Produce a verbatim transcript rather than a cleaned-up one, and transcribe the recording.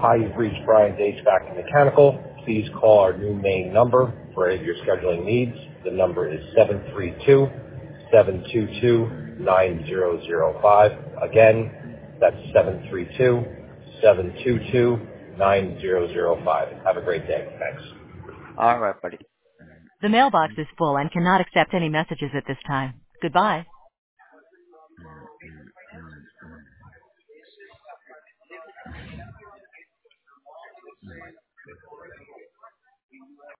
Hi, you've reached Brian's H V A C and Mechanical. Please call our new main number for any of your scheduling needs. The number is seven three two, seven two two, nine zero zero five. Again, that's seven three two, seven two two, nine zero zero five. Have a great day. Thanks. All right, buddy. The mailbox is full and cannot accept any messages at this time. Goodbye.